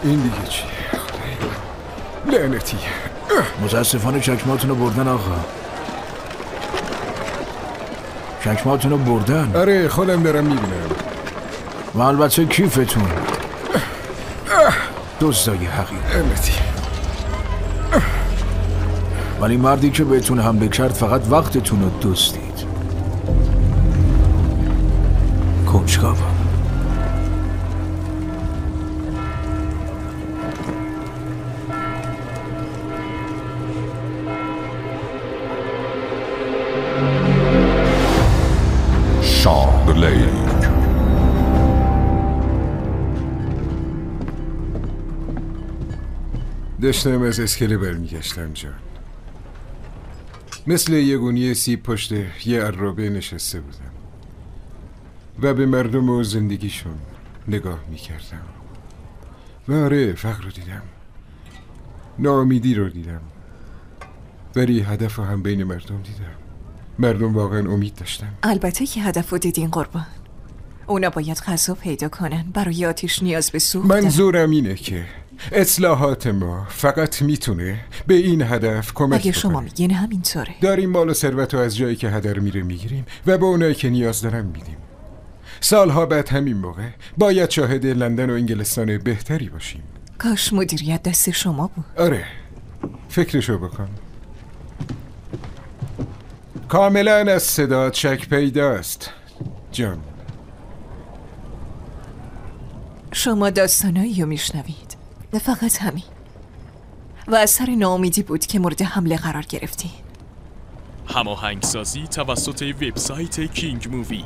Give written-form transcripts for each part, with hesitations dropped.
این دیگه چی؟ لعنتی. متاسفانه چکماتون رو بردن آقا. چکماتون رو بردن. آره خودم دارم میبینم. و البته کیفتون. دزدای حقیر. لعنتی. ولی مردی که بهتون حمله کرد فقط وقتتون رو دزدید. کنجکاوم. شان لیک. داشتم از اسکله برمیگشتم جان. مثل یه گونی سیب پشت یه عرابه نشسته بودم و به مردم و زندگیشون نگاه میکردم. و آره فقر رو دیدم، ناامیدی رو دیدم، ولی هدف رو هم بین مردم دیدم. مردم واقعا امید داشتن. البته که هدف رو دیدین قربان. اونا باید غذا پیدا کنن، برای آتیش نیاز به سوخت. منظورم اینه که اصلاحات ما فقط میتونه به این هدف کمک اگه بکنه. شما میگین همینطوره. داریم مال و ثروت رو از جایی که هدر میره میگیریم و به اونایی که نیاز دارن میدیم. سالها بعد همین موقع باید شاهد لندن و انگلستان بهتری باشیم. کاش مدیریت دست شما بود. آره فکرشو بکن. کاملا از صدات شک پیداست جان. شما داستانایی رو میشنوید، نه فقط همین. و اثر ناامیدی بود که مورد حمله قرار گرفتین. هماهنگسازی توسط وبسایت کینگ مووی.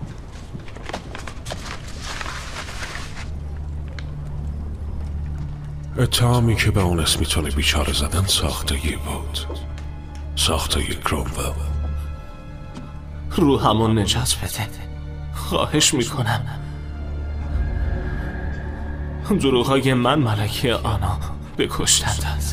اتهامی که به اون اسمیتون بیچاره زدن ساختگی بود. ساخته کرومول. رو همون نجات بده، خواهش میکنم. دروغای من ملکه آنا بکشتندت.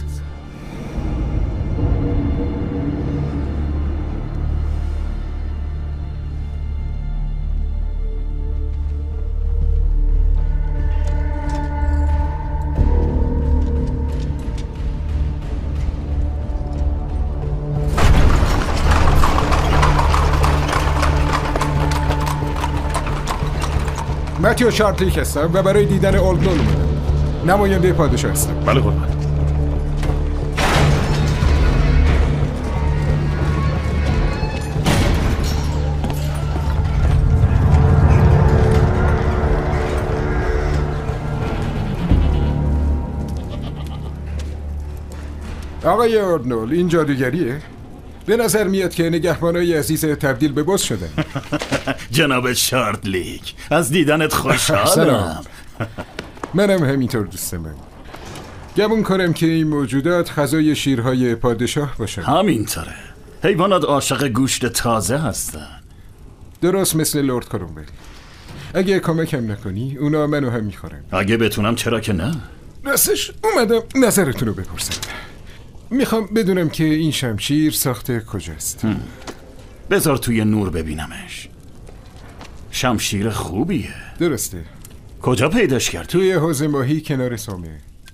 متیو شارتلیک هستم و برای دیدن اولدنول اومدم. نماینده پادشاه هستم. بله قربان. آقای اولدنول این جادوگریه؟ به نظر میاد که نگهبانای عزیز تبدیل به بز شدن. جناب شارتلیک از دیدنت خوشحالم. منم همینطور دوست من. گمون کنم که این موجودات غذای شیرهای پادشاه باشن. همینطوره. حیوانات عاشق گوشت تازه هستن. درست مثل لورد کرومول. اگه کمکم نکنی اونا منو هم میخورن. اگه بتونم چرا که نه. راستش اومدم نظرتون رو بپرسم. میخوام بدونم که این شمشیر ساخته کجاست. بذار توی نور ببینمش. شمشیر خوبیه. درسته. کجا پیداش کردی؟ توی حوض ماهی کنار سامه.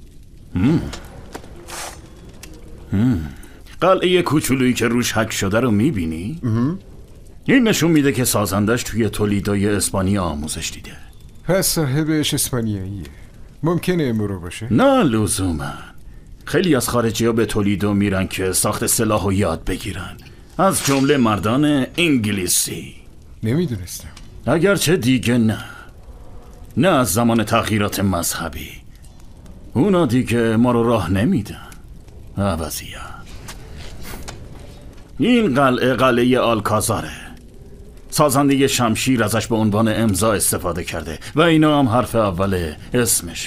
قلعه کوچولویی که روش حک شده رو میبینی؟ این نشون میده که سازندش توی تولیدوی اسپانیا آموزش دیده. پس صاحبش اسپانیاییه. ممکنه امرو باشه؟ نه لزوما. خیلی از خارجی ها به تولیدو میرن که ساخت سلاح رو یاد بگیرن، از جمله مردان انگلیسی. نمیدونستم. اگرچه دیگه نه از زمان تغییرات مذهبی. اونا دیگه ما رو راه نمیدن. عوضیه. این قلعه آلکازاره. سازنده شمشیر ازش به عنوان امضا استفاده کرده و اینا هم حرف اول اسمشه.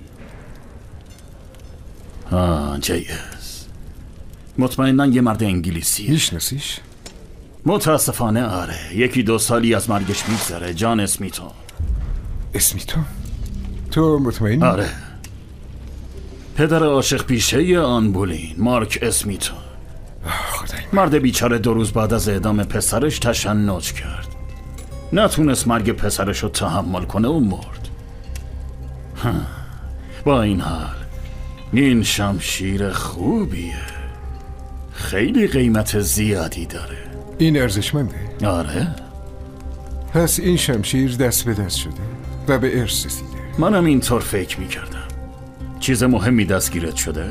جیس. مطمئناً یه مرد انگلیسی. میشناسیش؟ متاسفانه آره. 1-2 سالی از مرگش میگذره. جان اسمیتون. اسمیتون؟ تو مطمئنی؟ آره. پدر عاشق پیشه آن بولین، مارک اسمیتون. مرد بیچاره 2 روز بعد از اعدام پسرش تشنج کرد. نتونست مرگ پسرش رو تحمل کنه و مرد. با این حال این شمشیر خوبیه، خیلی قیمت زیادی داره. این ارزشمنده؟ آره، پس این شمشیر دست به دست شده و به ارث رسیده. منم اینطور فکر میکردم. چیز مهمی دستگیرت شده؟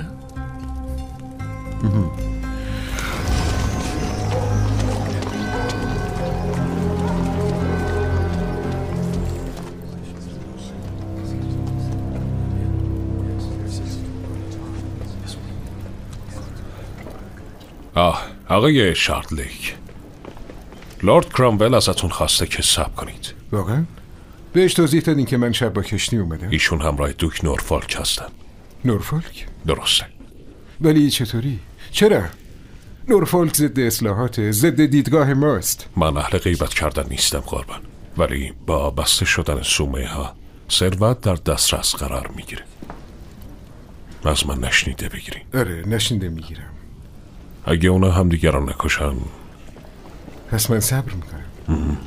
آقای شارتلیک، لورد کرامول ازتون خواسته که صبر کنید. واقعا؟ بهش توضیح دادین که من شب با کشتی اومدم؟ ایشون همراه دوک نورفولک هستن. نورفولک؟ درسته. ولی چطوری؟ چرا؟ نورفولک ضد اصلاحات، ضد دیدگاه ماست. من اهل غیبت کردن نیستم قربان، ولی با بسته شدن سومه ها ثروت در دسترس قرار میگیره. از من نشنیده بگیرین. آره نشنیده میگیرم. اگه اونا هم دیگران نکشن پس من صبر میکنم.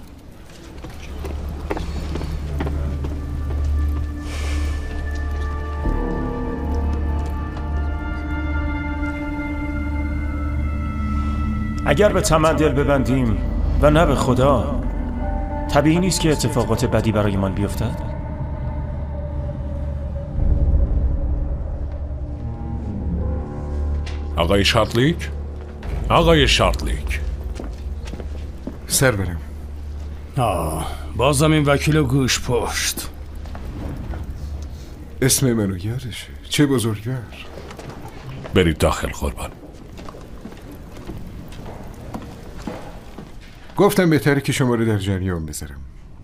اگر به طمع دل ببندیم و نه به خدا، طبیعی نیست که اتفاقات بدی برایمان بیفتد. آقای شارتلیک؟ آقای شارتلیک، سرورم. بازم این وکیل گوش پشت. اسم منو یادشه. چه بزرگوار. برید داخل قربان. گفتم بهتره که شما رو در جریان بذارم.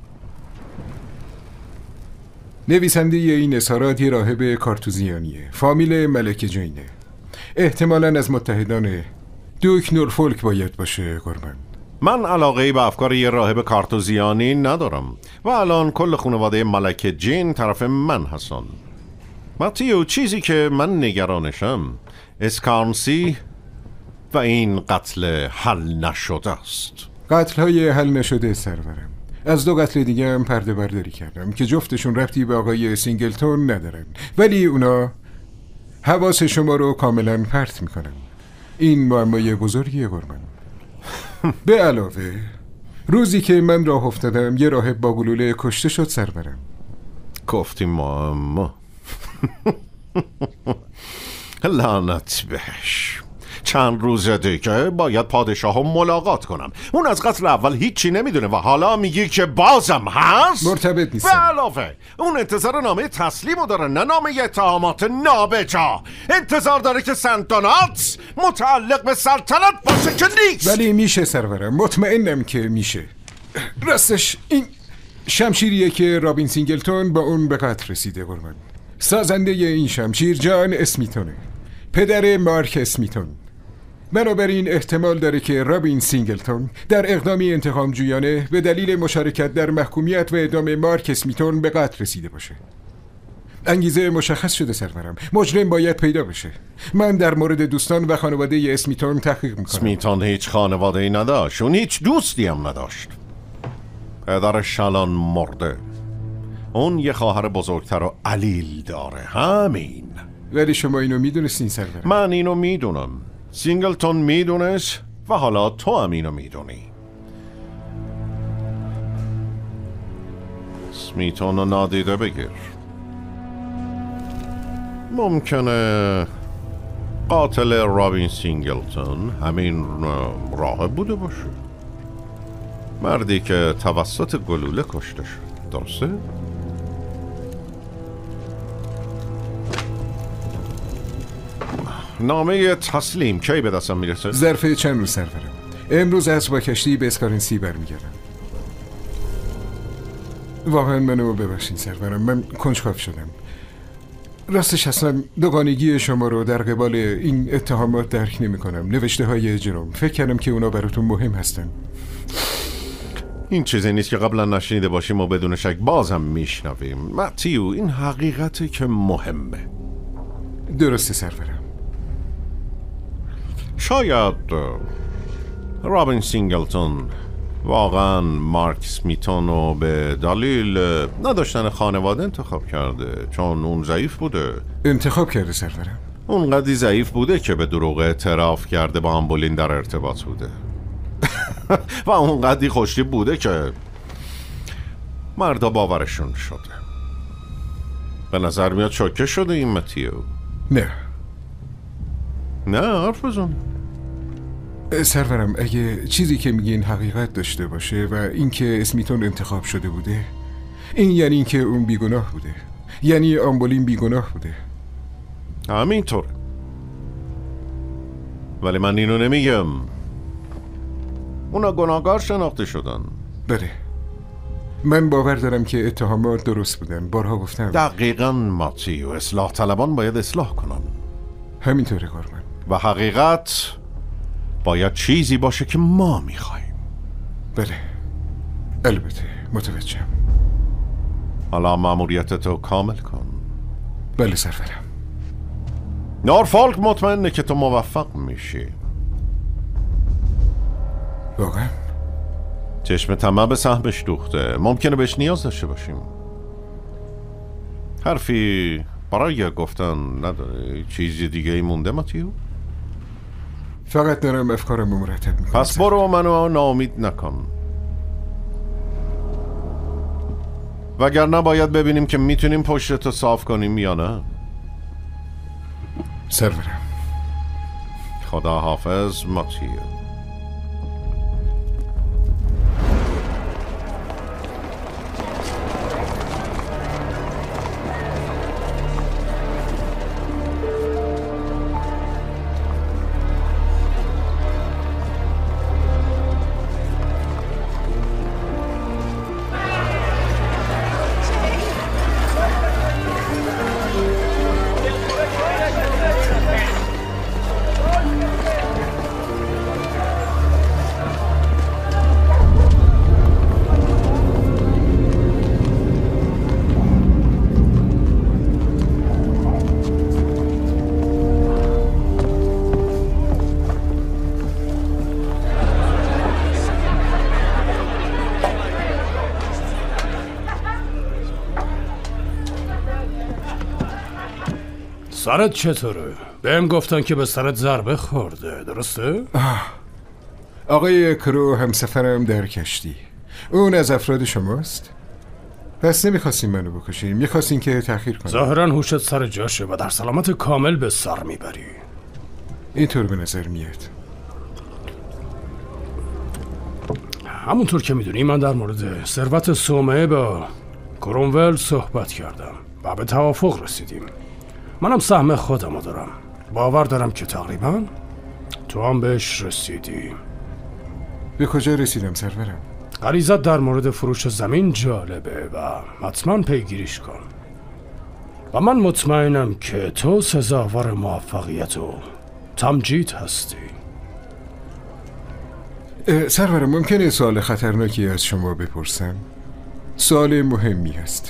نویسنده این اظهارات یه راهب کارتوزیانیه، فامیل ملک جینه. احتمالاً از متحدان دوک نورفولک باید باشه قربان. من علاقه‌ای به افکار یه راهب کارتوزیانی ندارم و الان کل خانواده ملک جین طرف من هستن. ماتیو، چیزی که من نگرانشم اسکارنسی و این قتل حل نشده است. قتل‌های حل نشده سرورم. از 2 قتل دیگه هم پرده برداری کردم که جفتشون ربطی به آقای سینگلتون ندارن، ولی اونا حواس شما رو کاملا پرت میکنن. این معمای بزرگیه قربان. به علاوه روزی که من راه افتادم یه راهب با گلوله کشته شد سرورم. گفتی معما. لعنت بهش. چند روز دیگه باید پادشاه رو ملاقات کنم. اون از قتل اول هیچی نمیدونه و حالا میگی که بازم هست؟ مرتبط نیستم. به علاوه اون انتظار نامه تسلیمو داره، نه نامه اتهامات نابجا. انتظار داره که سلطنت متعلق به سلطنت باشه که نیست. ولی میشه سرورم، مطمئنم که میشه. راستش این شمشیریه که رابین سینگلتون با اون به قتل رسیده قربان. سازنده این شمشیر جان اسمیتونه، پدر مارک اسمیتون. بنابراین احتمال داره که رابین سینگلتون در اقدامی انتقام جویانه به دلیل مشارکت در محکومیت و اعدام مارک اسمیتون به قتل رسیده باشه. انگیزه مشخص شده سرورم، مجرم باید پیدا بشه. من در مورد دوستان و خانواده اسمیتون تحقیق میکنم. اسمیتون هیچ خانواده‌ای نداشت، اون هیچ دوستی هم نداشت. پدرش الان مرده. اون یه خواهر بزرگتر و علیل داره، همین. ولی شما اینو میدونستین سرورم؟ من اینو میدونم، سینگلتون میدونست و حالا تو هم اینو میدونی. اسمیتون رو نادیده بگیر. ممکنه قاتل رابین سینگلتون همین راهب بوده باشه، مردی که توسط گلوله کشته شد. درسته؟ نامه تسلیم کی به دستم میرسه؟ ظرف چند روز سرورم. امروز از با کشتی به اسکارنسی برمیگردم. واقعا منو ببخشید سرورم، من کنجکاو شدم. راستش اصلا دوگانگی شما رو در قبال این اتهامات درک نمی کنم. نوشته های جرم، فکر کردم که اونا براتون مهم هستن. این چیزی نیست که قبلا نشنیده باشیم و بدون شک بازم میشنویم. ماتیو، این حقیقته که مهمه. درسته سرورم. شاید رابین سینگلتون واقعا مارک اسمیتون رو به دلیل نداشتن خانواده انتخاب کرده، چون اون ضعیف بوده. انتخاب کرده سرورم. اونقدی ضعیف بوده که به دروغ اعتراف کرده با آنبولین در ارتباط بوده. و اونقدی خوشتیپ بوده که مردا باورشون شده. به نظر میاد شوکه شده این متیو. نه حرف بزن. سرورم، اگه چیزی که میگین حقیقت داشته باشه و اینکه اسمیتون انتخاب شده بوده، این یعنی اینکه اون بیگناه بوده، یعنی آنبولین بیگناه بوده. همینطوره، ولی من اینو نمیگم. اونا گناهکار شناخته شدن. بله، من باور دارم که اتهامات درست بودن. بارها گفتم. دقیقاً ماتیو، اصلاح طلبان باید اصلاح کنن. همینطوره قربان. و حقیقت باید چیزی باشه که ما میخواییم. بله، البته متوجهم. حالا مأموریتتو کامل کن. بله سرورم. نورفولک مطمئنه که تو موفق میشی. واقعا؟ چشم طمع به سهمش دوخته. ممکنه بهش نیاز داشته باشیم. حرفی برای گفتن نداره؟ چیزی دیگه ای مونده ماتیو؟ فقط دارم افکارم رو مرتب میکنم. پس برو منو ناامید نکن، وگرنه باید ببینیم که میتونیم پشتتو صاف کنیم یا نه. سرورم. خدا حافظ ماتیو. سرت چطوره؟ بهم گفتن که به سرت ضربه خورده، درسته؟ آقای کرو همسفرم در کشتی. اون از افراد شماست؟ پس نمیخواستین منو بکشین، میخواستین که تأخیر کنم. ظاهرا هوشت سر جاشه و در سلامت کامل به سر میبری. اینطور به نظر میاد. همونطور که میدونی من در مورد ثروت صومعه با کرومول صحبت کردم و به توافق رسیدیم. منم سهم خودمو دارم. باور دارم که تقریبا تو هم بهش رسیدی. به کجا رسیدم سرورم؟ غریزت در مورد فروش زمین جالبه و حتما پیگیریش کن. و من مطمئنم که تو سزاوار موفقیت و تمجید هستی. سرورم، ممکنه سوال خطرناکی از شما بپرسم؟ سوال مهمی است.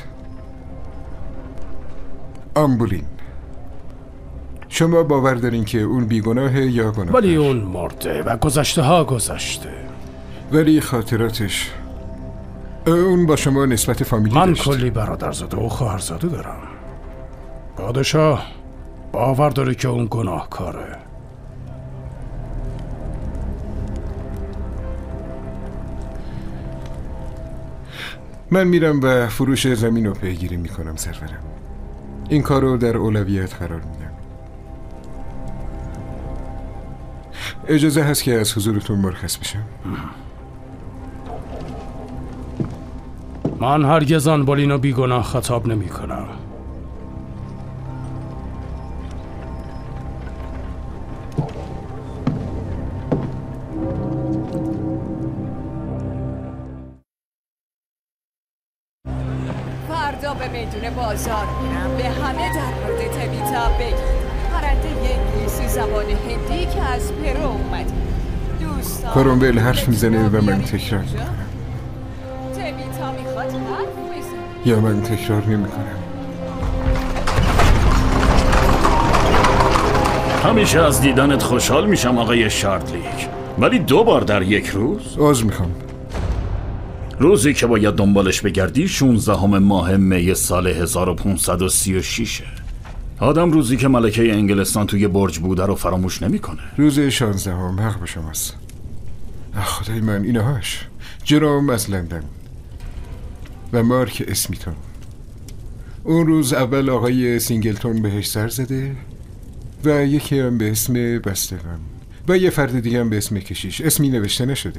آنبولین، شما باور دارین که اون بیگناهه یا گناهکار؟ ولی اون مرده و گذشته ها گذشته. ولی خاطراتش، اون با شما نسبت فامیلی من داشت؟ کلی برادرزاده و خواهرزاده دارم. پادشاه باور داره که اون گناهکاره. من میرم و فروش زمین رو پیگیری میکنم سرورم. این کار رو در اولویت قرار میدم. اجازه هست که از حضورتون مرخص بشم؟ من هرگز آنبولین و بیگناه خطاب نمی کنم. فردا به میدون بازار میرم، به همه در مورد تبیتا بگید. پرنده انگلیسی زبان هندی که از پرو اومده. دوستان کرومول حرف میزنه و من تکرار میکنم. تبیتا میخواد حرف بزنه یا من تکرار نمیکنم. همیشه از دیدنت خوشحال میشم آقای شاردلیک، ولی 2 بار در یک روز؟ عذر میخوام. روزی که باید دنبالش بگردی 16 ماه می سال 1536. آدم روزی که ملکه انگلستان توی برج بوده رو فراموش نمیکنه. روز 16 حق به شماست. خدای من اینهاش. جروم از لندن و مارک اسمیتون. اون روز اول آقای سینگلتون بهش سر زده و یکی هم به اسم بستگان و یه فرد دیگه هم به اسم کشیش. اسمی نوشته نشده.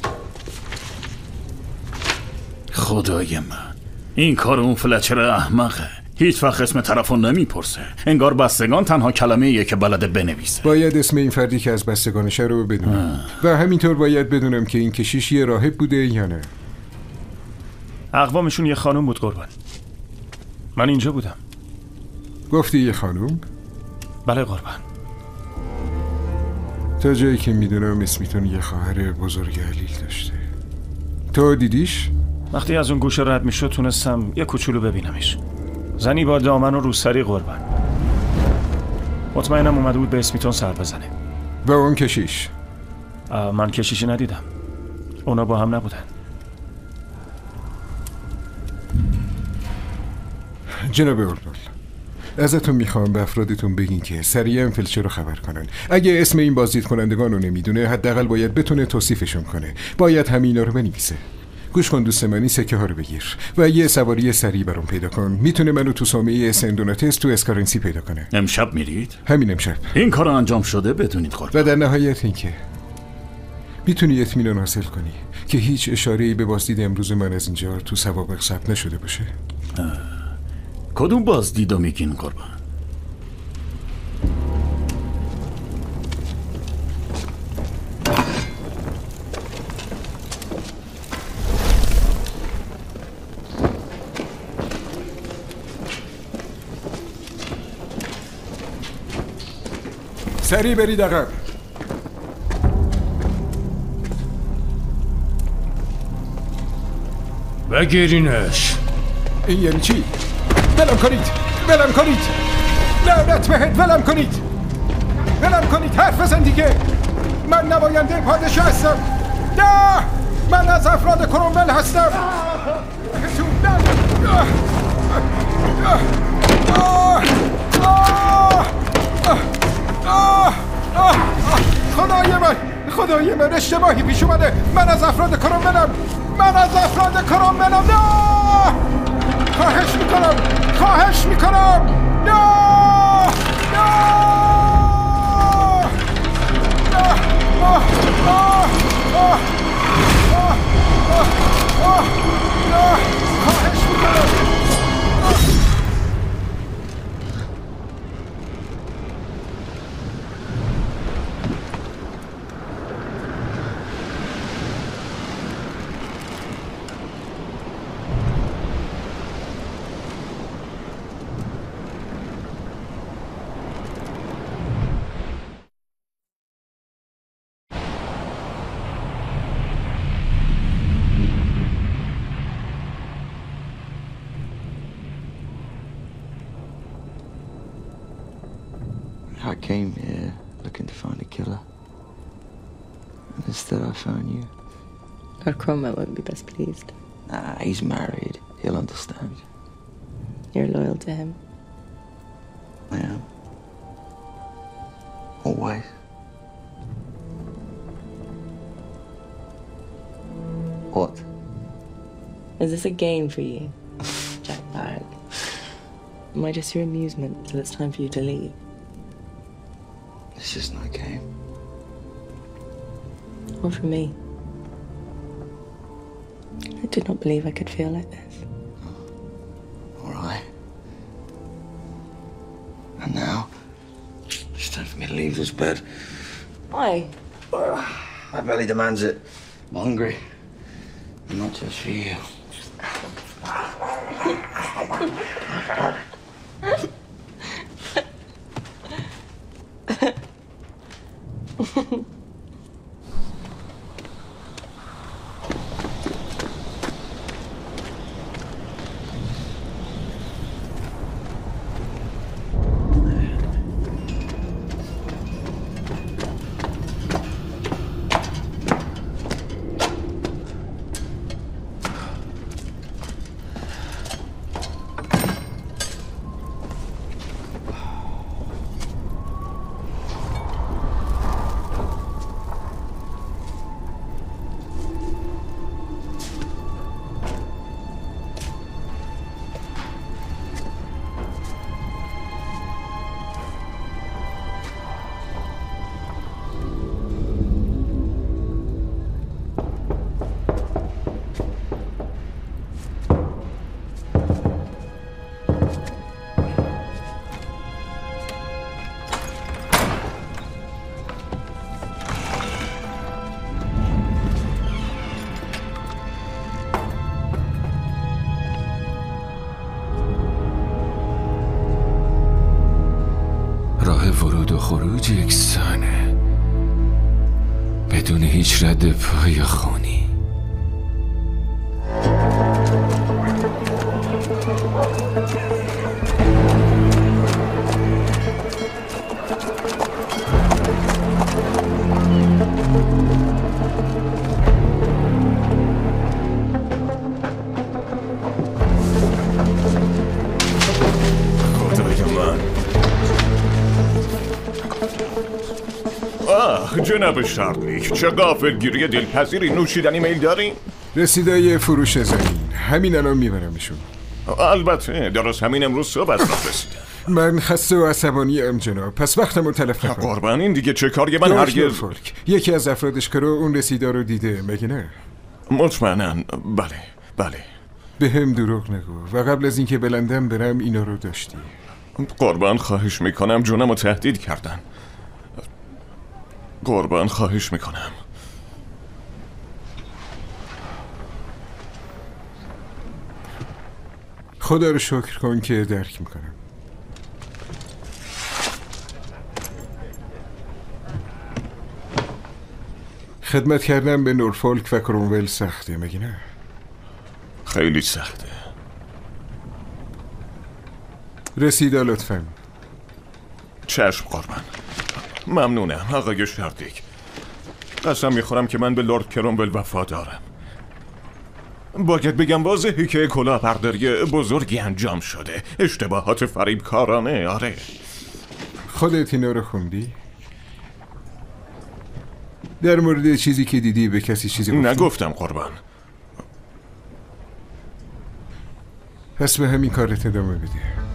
خدای من، این کار اون فلچر احمقه. هیچ وقت اسم طرفو نمیپرسه. انگار بستگان تنها کلمه‌ایه که بلده بنویسه. باید اسم این فردی که از بستگانشه رو بدونم و همینطور باید بدونم که این کشیش یه راهب بوده یا نه. اقوامشون یه خانم بود قربان. من اینجا بودم. گفتی یه خانم؟ بله قربان. تا جایی که میدونم اسمیتون یه خواهر بزرگ علیل داشته. تو دیدیش؟ وقتی از اون گوشه رد میشد تونستم یه کوچولو ببینمش. زنی با دامن و روسری قربان. مطمئنم اومده بود به اسمیتون سر بزنه. و اون کشیش؟ من کشیشی ندیدم. اونا با هم نبودن. جناب اورنال، ازتون میخوام به افرادتون بگین که سریعا فلچر رو خبر کنن. اگه اسم این بازدید کنندگان رو نمیدونه حداقل باید بتونه توصیفشون کنه. باید همینا رو بنویسه. گوش کن دوست منی، سکه ها رو بگیر و یه سواری سریع برام پیدا کن. میتونه منو تو صومعه سندوناتس تو اسکارنسی پیدا کنه. امشب میرید؟ همین امشب. این کار انجام شده بدونید قربان. و در نهایت این که میتونی اطمینان حاصل کنی که هیچ اشاره‌ای به بازدید امروز من از اینجا تو سوابق ثبت نشده باشه. کدوم بازدیدو میگین قربان؟ سریع برید عقب. بگیرینش. این یعنی چی؟ ولم کنید! ولم کنید! لعنت بهت! ولم کنید! ولم کنید! حرف بزن دیگه! من نماینده پادشاه هستم! نه! من از افراد کرومول هستم! خدای من اشتباهی پیش اومده. من از افراد کرومولم. نه! خواهش میکنم نه! خواهش میکنم. I came here looking to find a killer. And instead I found you. Lord Cromwell won't be best pleased. Nah, he's married. He'll understand. You're loyal to him. I am. Always. What? Is this a game for you, Jack Barrack? Am I just your amusement till it's time for you to leave? It's just no game. Or for me. I did not believe I could feel like this. All right. And now, it's time for me to leave this bed. Why? My belly demands it. I'm hungry. And not just for you. ورود و خروج یکسانه، بدون هیچ رد پای یا خونی. جناب شارلیک، چه غافلگیری دلپذیری. نوشیدنی میل داری؟ رسیدای فروش زمین، همین الان میبرمشون. البته درست همین امروز صبح از راه رسیدم. من خسته و عصبانی ام جناب، پس وقتمو تلف نکن. قربان این دیگه چه کاری؟ من هرگز فولک، یکی از افراد اشکرو اون رسیدا رو دیده مگه نه؟ مطمئناً بله. به هم دروغ نگو و قبل از اینکه بلندم برم اینا رو داشتی. قربان خواهش میکنم، جونمو تهدید کردن. قربان خواهش میکنم. خدا رو شکر کن که درک میکنم. خدمت کردن به نورفولک و کرونول سخته مگه نه؟ خیلی سخته. رسیدا لطفاً. چشم قربان. ممنونم آقای شاردیک. قسم میخورم که من به لورد کرونول وفادارم. باید بگم واضحی که کلاهبرداری بزرگی انجام شده. اشتباهات فریبکارانه. آره. خودت اینا رو خوندی؟ در مورد چیزی که دیدی به کسی چیزی گفتی؟ نگفتم قربان. پس به همین کارت ادامه بده.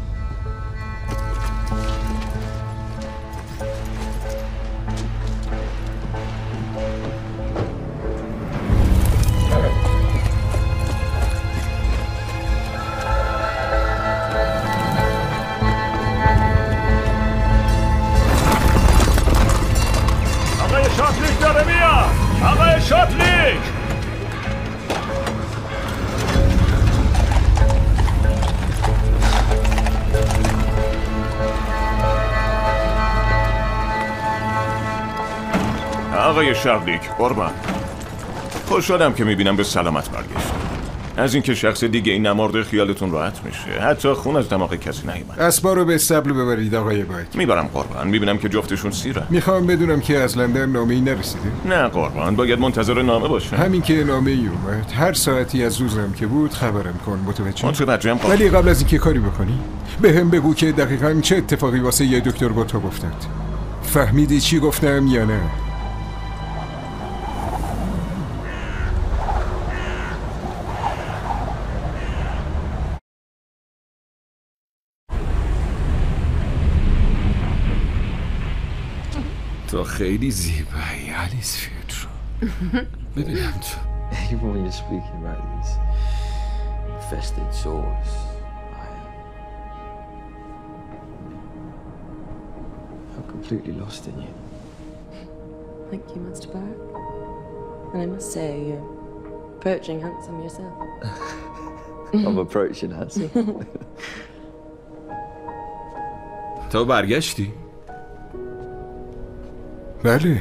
آقای شاردیک قربان، خوشحالم که میبینم به سلامت برگشت. از اینکه شخص دیگه این نمرده خیالتون راحت میشه. حتی خون از دماغ کسی نیومد. اسبا رو به استبل ببرید آقای باید. میبرم قربان. میبینم که جفتشون سیره. میخوام بدونم که از لندن نامه‌ای نرسیده. نه قربان، باید منتظر نامه باشم. همین که نامه‌ای اومد هر ساعتی از روزم که بود خبرم کن. متوجهم قربان. ولی قبل از اینکه کاری بکنی به هم بگو که دقیقاً چه اتفاقی واسه یه دکتر با تو افتاد. فهمیدی چی گفتم یا نه؟ تو خیلی زیبایی آلیس فیوترو. ببینم تو. Even when you're speaking about these infested sores, I'm completely lost in you. Thank you, Master Barrett. And I must say, you're approaching handsome yourself. I'm approaching handsome. تو برگشتی؟ بله.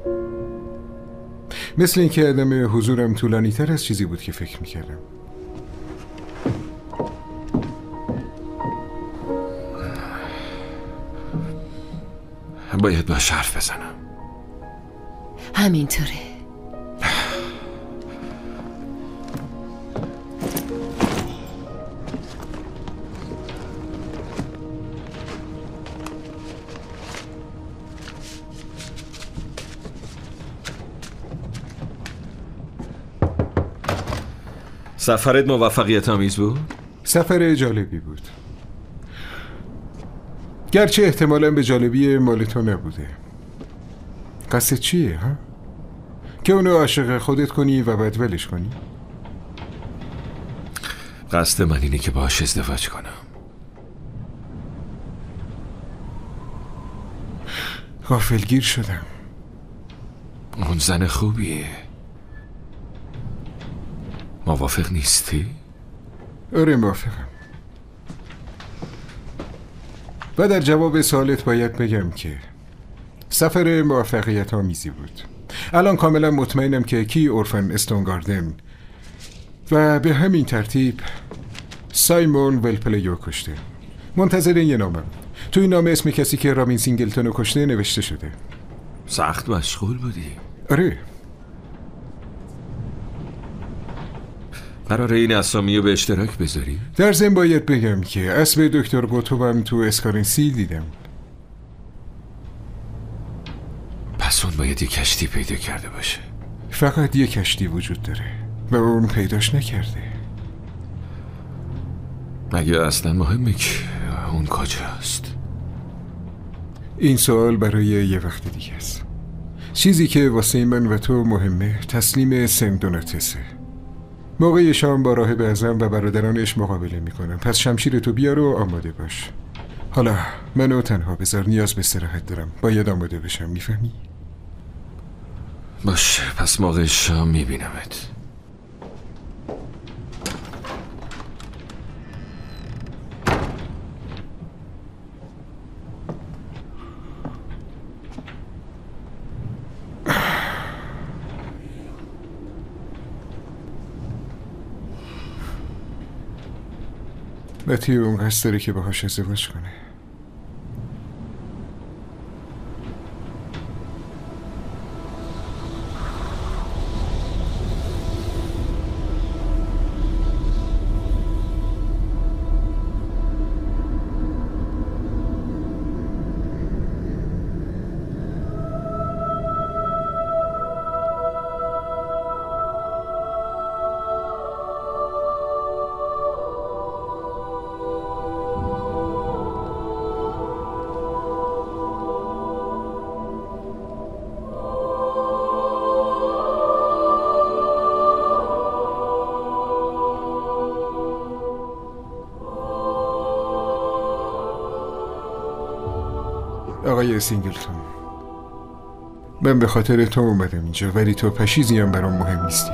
مثل اینکه عدم حضورم طولانی تر از چیزی بود که فکر میکردم. باید باش حرف بزنم. همینطوره. سفرت موفقیت آمیز بود؟ سفر جالبی بود. گرچه احتمالاً به جالبی مال تو نبوده. قصد چیه ها؟ که اونو عاشق خودت کنی و بعد ولش کنی؟ قصد من اینه که باهاش ازدواج کنم. غافلگیر شدم. اون زن خوبیه. موافق نیستی؟ آره موافقم. و در جواب سوالت باید بگم که سفر موفقیت آمیزی بود. الان کاملا مطمئنم که کی اورفن استونگاردن و به همین ترتیب سایمون ولپلیو کشته. منتظر یه نامه بود. تو این نامه اسم کسی که رابین سینگلتون رو کشته نوشته شده. سخت مشغول بودی. آره. قراره این اسامی رو به اشتراک بذاری؟ در ضمن باید بگم که اسب دکتر گوتوبم تو اسکارنسی دیدم. پس اون باید یه کشتی پیدا کرده باشه. فقط یه کشتی وجود داره و اون پیداش نکرده. مگه اصلا مهمه که اون کجاست؟ این سوال برای یه وقت دیگه است. چیزی که واسه من و تو مهمه تسلیم سن دوناتسه. موقع شام با راهب اعظم و برادرانش مقابله میکنم. پس شمشیر تو بیار و آماده باش. حالا منو تنها بذار، نیاز به استراحت دارم. باید آماده بشم، میفهمی؟ باشه، پس موقع شام میبینمت. متیو اون قصد داره که باهاش ازدواج کنه. آقای سینگلتون، من به خاطر تو اومدم اینجا، ولی تو پشیزی هم برام مهم نیستی.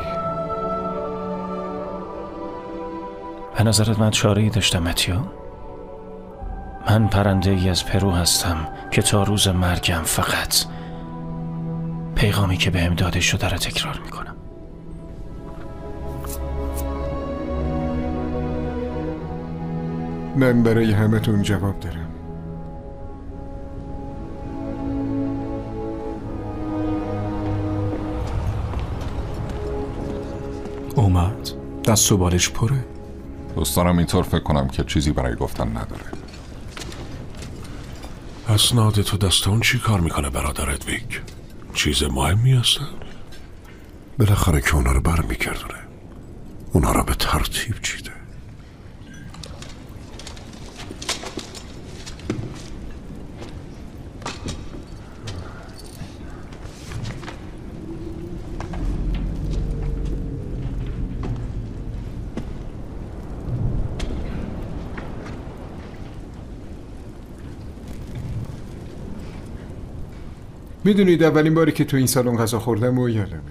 به نظرت من چاره‌ای داشتم متیو؟ من پرنده ای از پرو هستم که تا روز مرگم فقط پیغامی که بهم داده شده را تکرار میکنم. من برای همتون جواب دارم. اومد، دست و بالش پره. دوست دارم اینطور فکر کنم که چیزی برای گفتن نداره. اسناد تو دست اون چی کار میکنه برادرت ویک؟ چیز مهمی هستن؟ بالاخره که اونا رو برمیگردونه، اونا رو به ترتیب چیده. میدونید اولین باری که تو این سالن غذا خوردم و یادمه.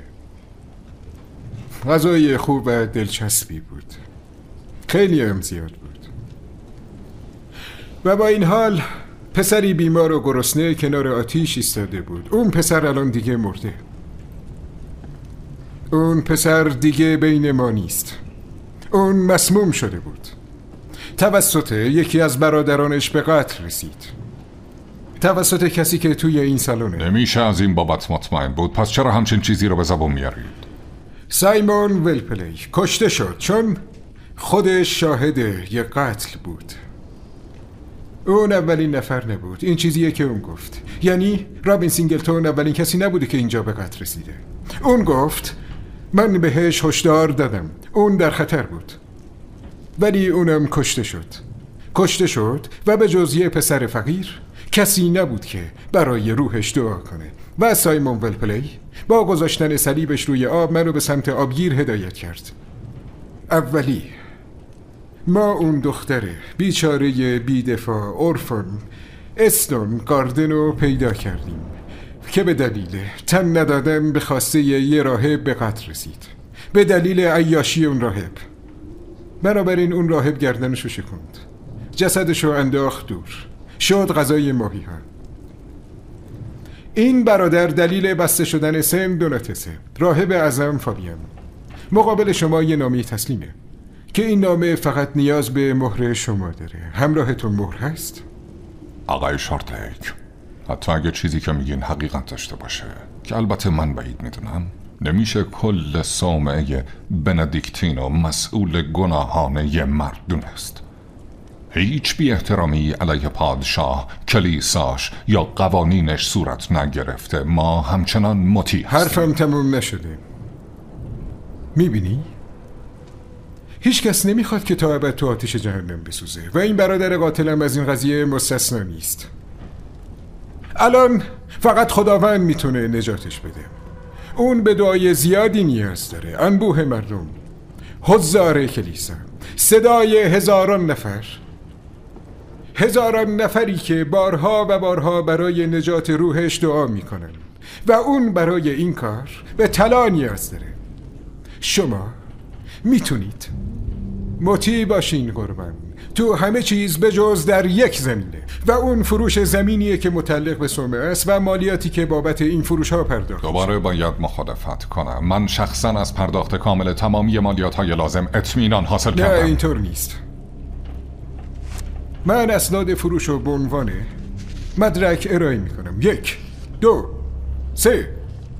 غذای خوب و دلچسبی بود، خیلی هم زیاد بود. و با این حال پسری بیمار و گرسنه کنار آتیش ایستاده بود. اون پسر الان دیگه مرده. اون پسر دیگه بین ما نیست. اون مسموم شده بود. توسط یکی از برادرانش به قتل رسید. توسط کسی که توی این سالونه. نمیشه از این بابت مطمئن بود، پس چرا همچین چیزی رو به زبون میارید؟ سایمون ولپلی کشته شد چون خودش شاهد یک قتل بود. اون اولین نفر نبود. این چیزیه که اون گفت. یعنی رابین سینگلتون اولین کسی نبوده که اینجا به قتل رسیده. اون گفت من بهش هشدار دادم، اون در خطر بود، ولی اونم کشته شد و به جز یه پسر فقیر کسی نبود که برای روحش دعا کنه. و سایمون ولپلی با گذاشتن صلیبش روی آب منو به سمت آبگیر هدایت کرد. اولی ما اون دختر بیچاره بیدفاع اورفن استون گاردن رو پیدا کردیم که به دلیل تن ندادن به خواسته یه راهب به قتل رسید، به دلیل عیاشی اون راهب. بنابراین اون راهب گردنشو شکند، جسدشو انداخت دور شد غذای ماهی ها. این برادر دلیل بسته شدن سن دوناتسه، راهب اعظم فابیان. مقابل شما یه نامه تسلیمه که این نامه فقط نیاز به مهر شما داره. همراهتون مهر هست؟ آقای شارتک، حتی اگه چیزی که میگین حقیقت داشته باشه، که البته من بعید میدونم، نمیشه کل صومعه بندیکتینو مسئول گناهان یه مرد دونست. هیچ بی احترامی علیه پادشاه، کلیساش یا قوانینش صورت نگرفته. ما همچنان مطیع هستیم. حرفم تموم نشده. میبینی؟ هیچ کس نمیخواد که تا ابد تو آتش جهنم بسوزه و این برادر قاتلم از این قضیه مستثنا نیست. الان فقط خداوند میتونه نجاتش بده. اون به دعای زیادی نیاز داره. انبوه مردم، حضار کلیسا، صدای هزاران نفری که بارها و بارها برای نجات روحش دعا میکنن و اون برای این کار به طلا نیاز داره. شما میتونید مطیع باشین قربان تو همه چیز به جز در یک زمینه و اون فروش زمینیه که متعلق به صومعه است و مالیاتی که بابت این فروش ها پرداخت. دوباره باید مخالفت کنم. من شخصا از پرداخت کامل تمامی مالیات های لازم اطمینان حاصل کردم. نه اینطور نیست. من اسناد فروش رو به عنوان مدرک ارائه میکنم. 1 2 3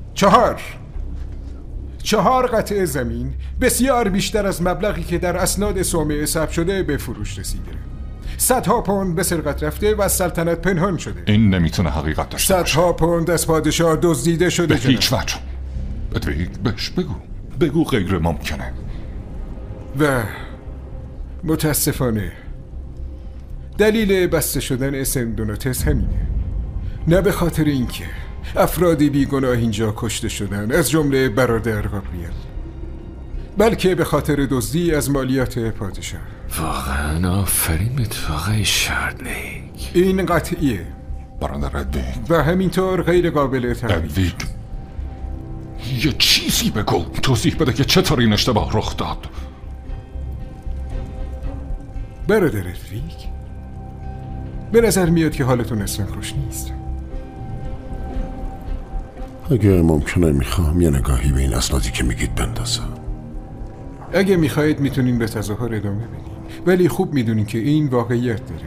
4 قطعه زمین بسیار بیشتر از مبلغی که در اسناد صومعه ثبت شده به فروش رسیده. صدها پوند به سرقت رفته و از سلطنت پنهان شده. این نمیتونه حقیقت داشته باشه. صدها پوند از پادشاه دزدیده شده. به هیچ وجه. ادویگ بهش بگو غیر ممکنه. و متاسفانه دلیل بسته شدن سن دوناتس همینه. نه به خاطر اینکه افرادی بیگناه اینجا کشته شدن از جمله برادر گابریل، بلکه به خاطر دزدی از مالیات پادشاه. واقعا آفرین به تو آقای شارتک. این قطعیه برادر ادویگ و همینطور غیر قابل تغییر. ادویگ یه چیزی بگو، توضیح بده که چطور این اشتباه رخ داد. برادر ادویگ، به نظر میاد که حالتون اصلا خوش نیست. اگه ممکنه میخوام یه نگاهی به این اسنادی که میگید بندازم. اگه میخواید میتونین به تظاهر ادامه بدین، ولی خوب میدونین که این واقعیت داره.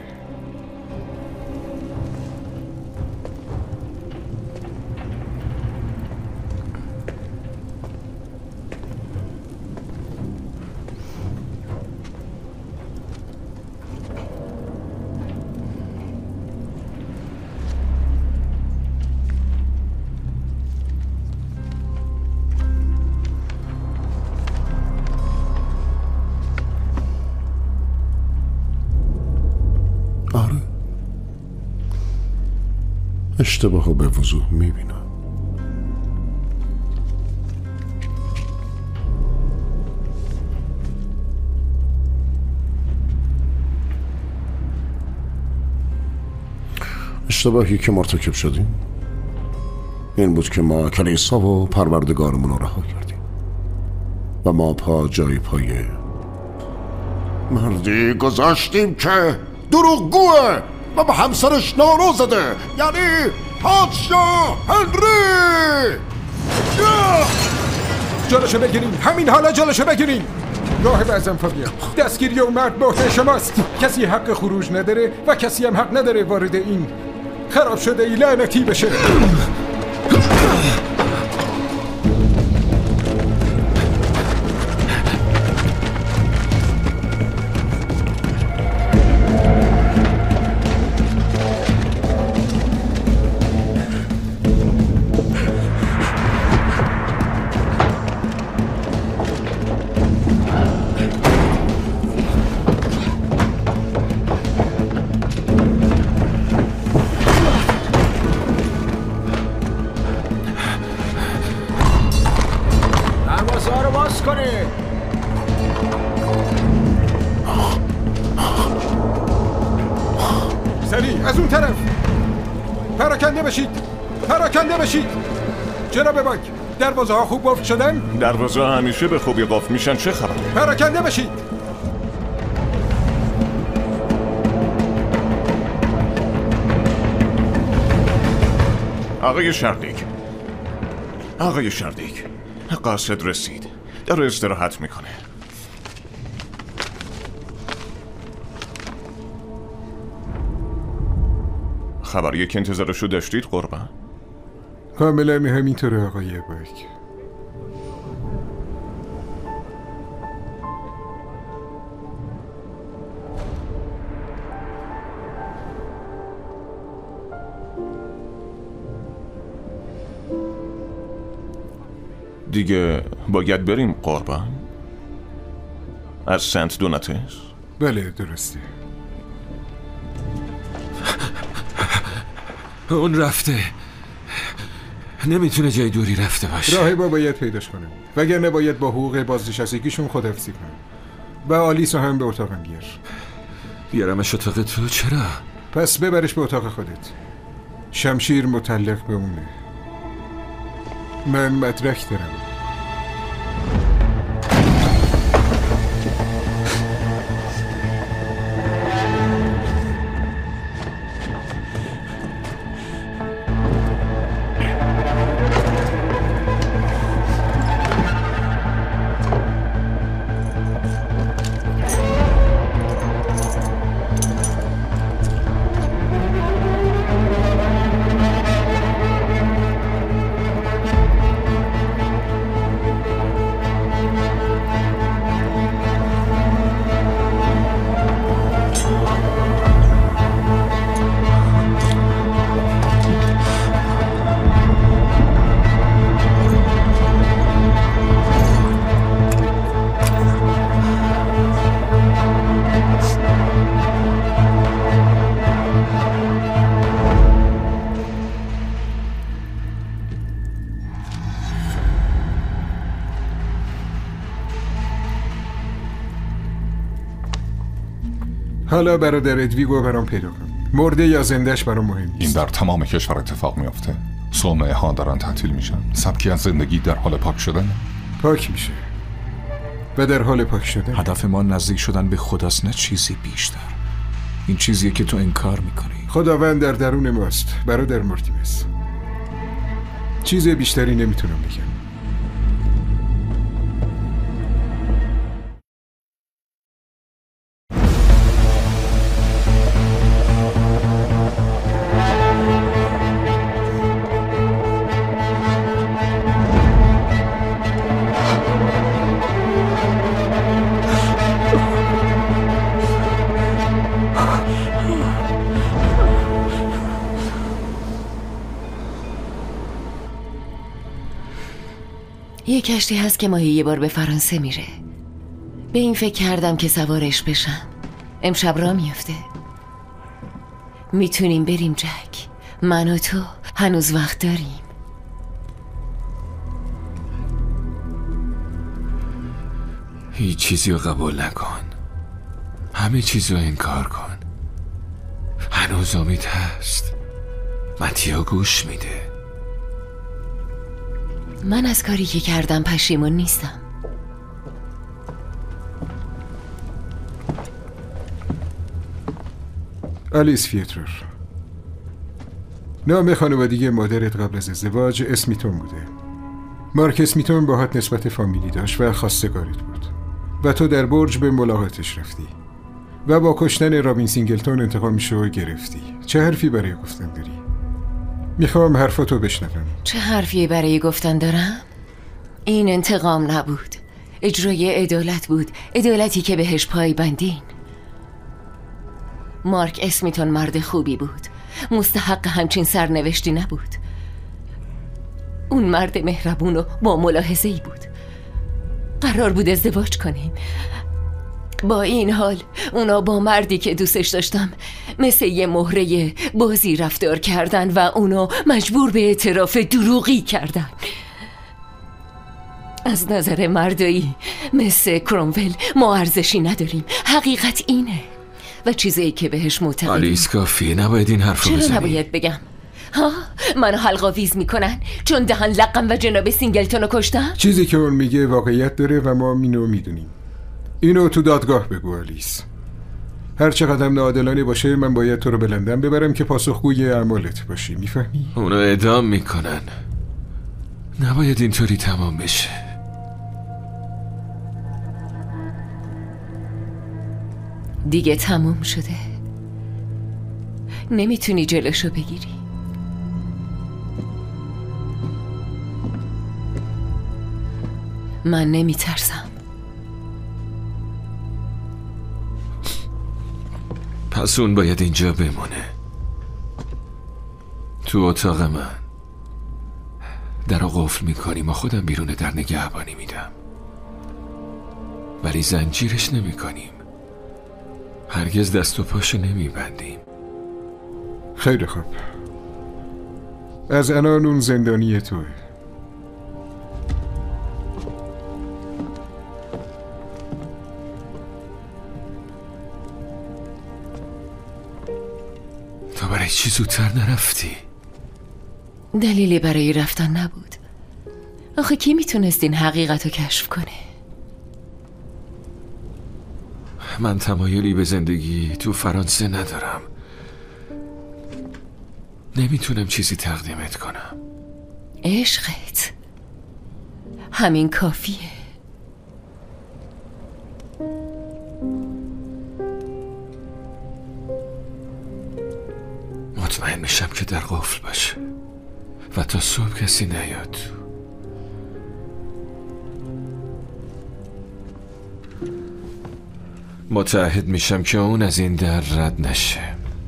اشتباهو به وضوح میبینم. اشتباهی که مرتکب شدیم این بود که ما کلیسا و پروردگارمون رو رها کردیم و ما پا جای پای مردی گذاشتیم که دروغگوه و به همسرش نارو زده، یعنی پادشاه هنری. جلوشو بگیریم، همین حالا جلوشو بگیریم. راهب اعظم فابیان، دستگیری اون مرد به شماست. کسی حق خروج نداره و کسی هم حق نداره وارد این خراب شده ای لعنتی بشه. از اون طرف پراکنده بشید. جناب بانک، دروازه ها خوب قفل شدن؟ دروازه ها همیشه به خوبی قفل میشن. چه خبره؟ پراکنده بشید. آقای شردیک، آقای شردیک، قاصد رسید، داره استراحت میکنه. خبریه که انتظارشو داشتید قربان؟ کاملا همینطوره آقای باک. دیگه باید بریم قربان؟ از سنت دوناتس؟ بله درسته. اون رفته، نمیتونه جای دوری رفته باشه. راهبا باید پیداش کنم وگرنه باید با حقوق بازنشستگیشون خداحافظی کنم. و آلیسو هم به اتاقم بیار. بیارمش اتاق تو؟ چرا؟ پس ببرش به اتاق خودت. شمشیر متعلق به اونه. من مدرک دارم. حالا برادر ادویگو برام پیدا کن. مرده یا زندهش برام مهم نیست. این در تمام کشور اتفاق میافته. صومعه ها دارن تعطیل میشن. سبکی از زندگی در حال پاک شدن. پاک میشه و در حال پاک شدن. هدف ما نزدیک شدن به خداست، نه چیزی بیشتر. این چیزیه که تو انکار میکنی. خداوند در درون ماست برادر مارتینز. چیز بیشتری نمیتونم بگم. یه کشتی هست که ماهی یه بار به فرانسه میره. به این فکر کردم که سوارش بشم. امشب را میفته. میتونیم بریم جک. من و تو هنوز وقت داریم. هیچ چیزی رو قبول نکن. همه چیز رو انکار کن. هنوز امید هست. متیو گوش میده. من از کاری که کردم پشیمون نیستم. آلیس فیترور، نام خانوادگی مادرت قبل از ازدواج اسمیتون بوده. مارک اسمیتون باهات نسبت فامیلی داشت و خواستگارت بود و تو در برج به ملاقاتش رفتی و با کشتن رابین سینگلتون انتقامشو گرفتی. چه حرفی برای گفتن داری؟ میخوام حرفاتو بشنوم. چه حرفی برای گفتن دارم؟ این انتقام نبود، اجرای عدالت بود، عدالتی که بهش پای بندین. مارک اسمیتون مرد خوبی بود، مستحق همچین سرنوشتی نبود. اون مرد مهربون و با ملاحظه‌ای بود. قرار بود ازدواج کنیم. با این حال اونا با مردی که دوستش داشتم مثل یه مهره بازی رفتار کردن و اونا مجبور به اعتراف دروغی کردن. از نظر مردایی مثل کرومول ما ارزشی نداریم. حقیقت اینه و چیزی که بهش معتقدیم. آلیس کافیه، نباید این حرف رو بزنی. چرا نباید بگم؟ ها؟ منو حلق‌آویز میکنن چون دهن لقم و جناب سینگلتون رو کشتم؟ چیزی که اون میگه واقعیت داره و ما اینو میدونیم. اینو تو دادگاه بگو آلیس. هر چقدر ناعادلانه باشه من باید تو رو به لندن ببرم که پاسخگوی اعمالت باشی. میفهمی؟ اونو اعدام میکنن. نباید اینطوری تمام بشه. دیگه تموم شده. نمیتونی جلوشو بگیری. من نمیترسم. پس اون باید اینجا بمونه، تو اتاق من. درو قفل میکنیم و خودم بیرون در نگهبانی میدم، ولی زنجیرش نمیکنیم. هرگز دست و پاشو نمیبندیم. خیلی خوب. از الان اون زندانی توه. تو برای چی زودتر نرفتی؟ دلیلی برای رفتن نبود. آخه کی میتونست این حقیقت رو کشف کنه؟ من تمایلی به زندگی تو فرانسه ندارم. نمیتونم چیزی تقدیمت کنم. عشقت همین کافیه. مطمئن میشم که در قفل باشه و تا صبح کسی نیاد تو. متعهد میشم که اون از این در رد نشه.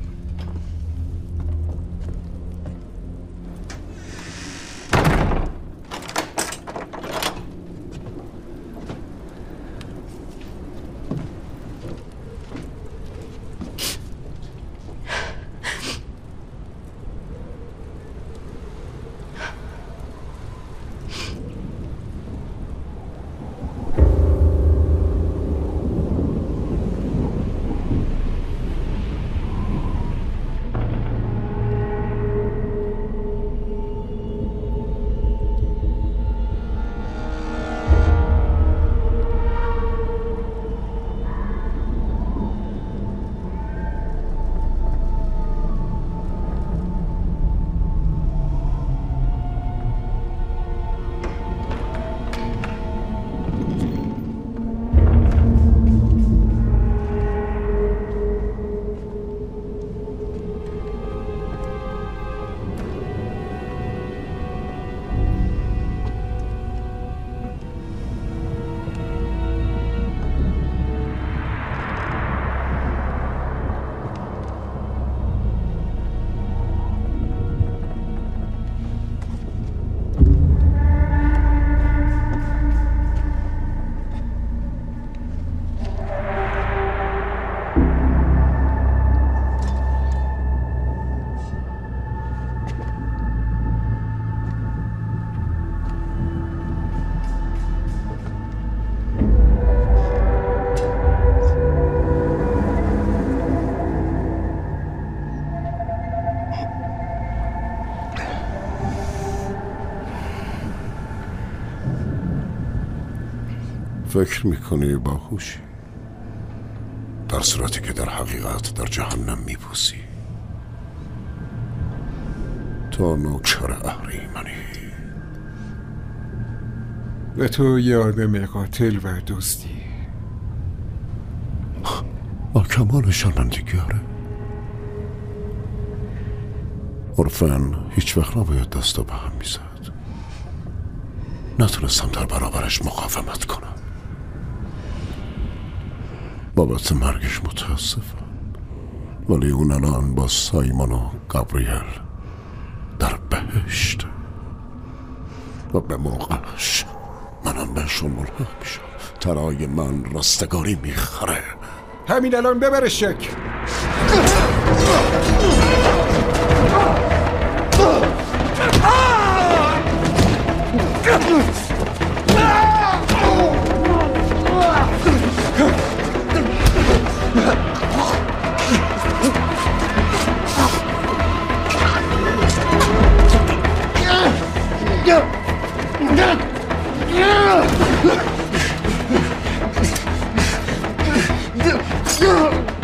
فکر میکنی باهوشی، در صورتی که در حقیقت در جهنم میپوسی. تو نوکر اهریمنی و تو یه آدم قاتل و دوستی. با کمال شرمندگیاره. عرفاً هیچ وقت نباید دستا به هم میزد. نتونستم در برابرش مقاومت کنم. بابت مرگش متاسفم، ولی اون الان با سایمون و گابریل در بهشت و به موقعش منم بهشون ملحق میشم. ترای من رستگاری میخره. همین الان ببرش شک.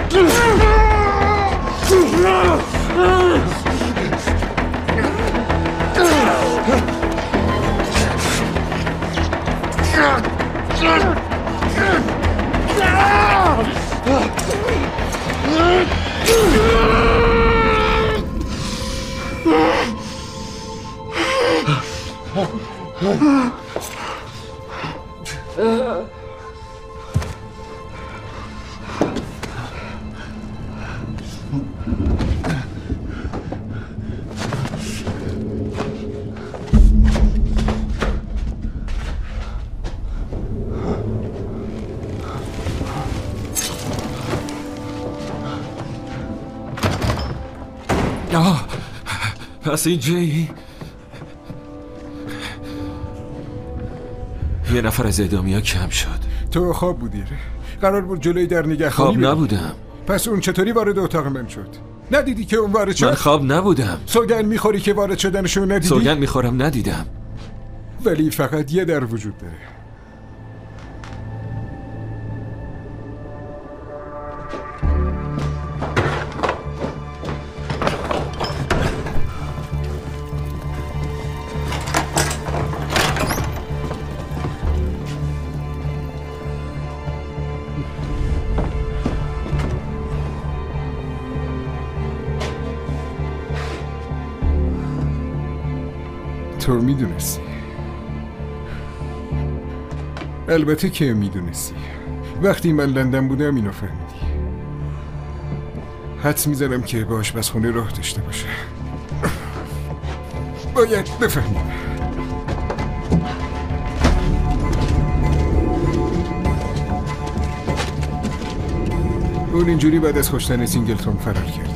پس اینجایی یه نفر از اعدامیا کم شد. تو خواب بودی؟ قرار بود جلوی در نگهبانی خواب نبودم. پس اون چطوری وارد اتاق من شد؟ ندیدی که اون وارد شد؟ من خواب نبودم. سوگند میخوری که وارد شدنشو ندیدی؟ سوگند میخورم ندیدم. ولی فقط یه در وجود داره. تو میدونستی. البته که میدونستی. وقتی من لندن بودم اینو فهمیدی. حدس میزنم که به آشپزخونه راه داشته باشه. باید بفهمیم. اون اینجوری بعد از کشتن سینگلتون فرار کرده.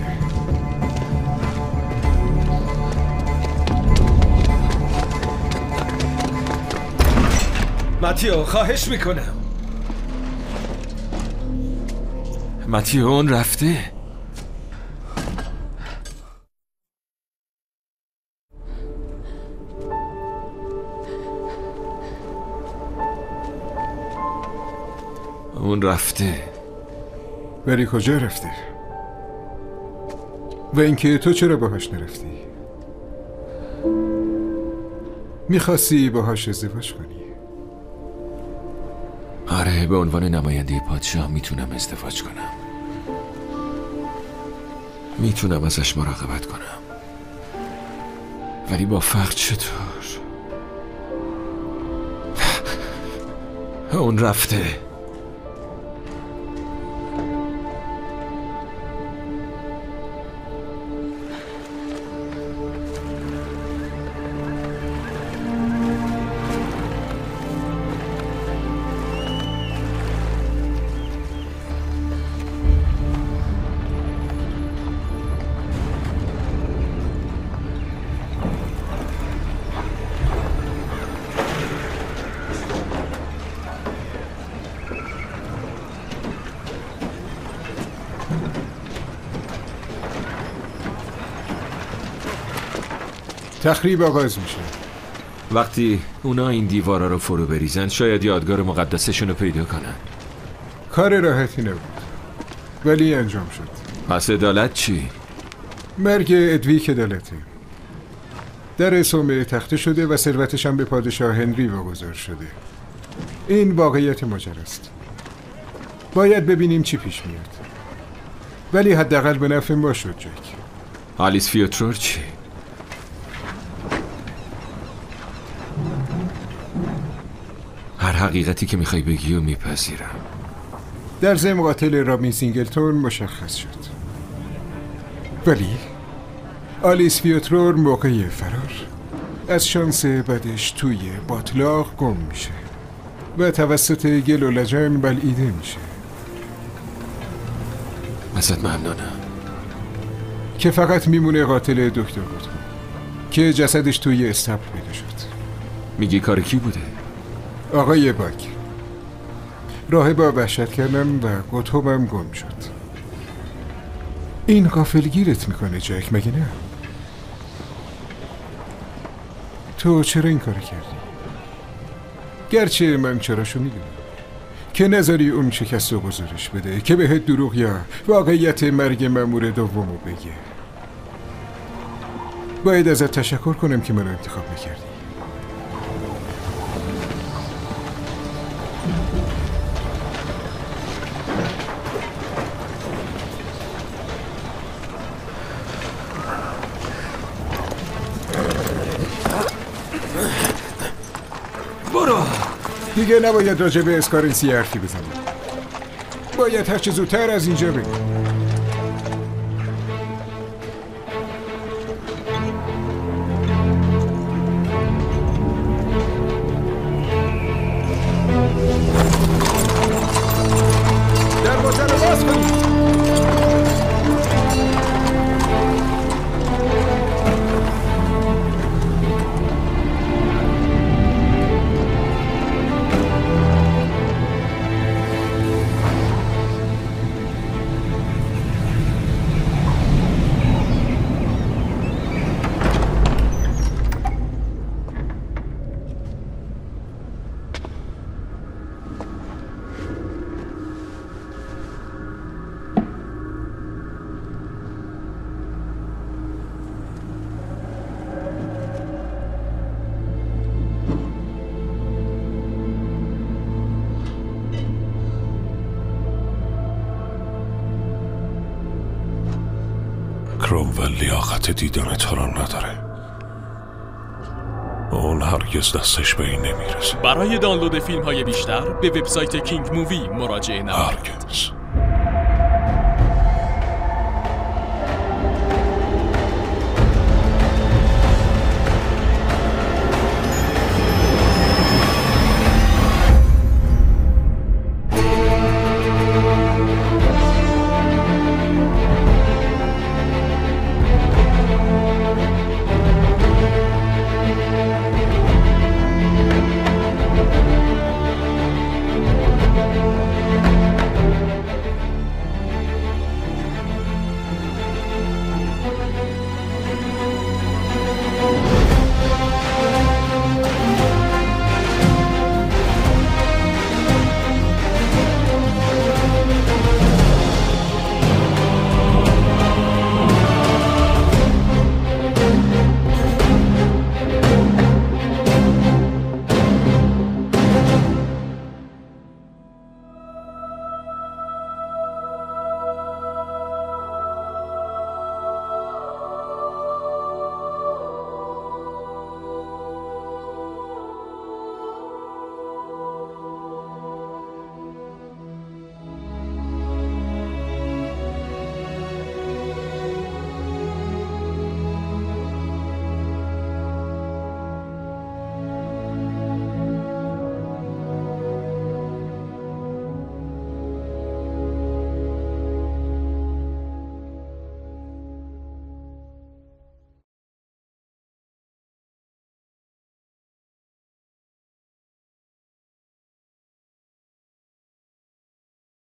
ماتیو خواهش میکنم. ماتیو اون رفته. اون رفته. ولی کجا رفته؟ و اینکه تو چرا باهاش نرفتی؟ میخواستی باهاش ازدواج کنی؟ آره، به عنوان نماینده پادشاه میتونم ازدواج کنم. میتونم ازش مراقبت کنم. ولی با فقر چطور؟ اون رفته. تخریب آغاز میشه. وقتی اونا این دیوارا رو فرو بریزن شاید یادگار مقدسشون رو پیدا کنن. کار راحتی نبود ولی انجام شد. پس عدالت چی؟ مرگ ادویک عدالته. در صومعه تخته شده و ثروتش هم به پادشاه هنری واگذار شده. این واقعیت ماجراست. باید ببینیم چی پیش میاد. ولی حداقل به نفع ما شد جک. آلیس فیوترور چی؟ هر حقیقتی که میخوای بگی و میپذیرم. در ضمن قاتل رابین سینگلتون مشخص شد. ولی آلیس فیوترور موقع فرار از شانس بدش توی باطلاق گم میشه و توسط گل و لجن بلعیده میشه. ازت ممنونم. که فقط میمونه قاتل دکتر گوتو که جسدش توی استبل پیدا شد. میگی کار کی بوده؟ آقای باک. راهبا وحشت کردن و گوتومم گم شد. این غافلگیرت میکنه جک، مگه نه؟ تو چرا این کار کردی؟ گرچه من چراشو میدونم. که نذاری اون شکست رو گزارش بده، که بهت دروغ یا واقعیت مرگ مأمور دومو بگه. باید ازت تشکر کنم که منو انتخاب میکردی. برو. دیگه نباید راجع به اسکارنسی حرفی بزنی. باید هرچه زودتر از اینجا بری. دروازه رو باز کنی. کرومول لیاقت دیدن تو را نداره. اون هرگز دستش به این نمیرسه. برای دانلود فیلم های بیشتر به وبسایت کینگ مووی مراجعه نمایید. هرگز.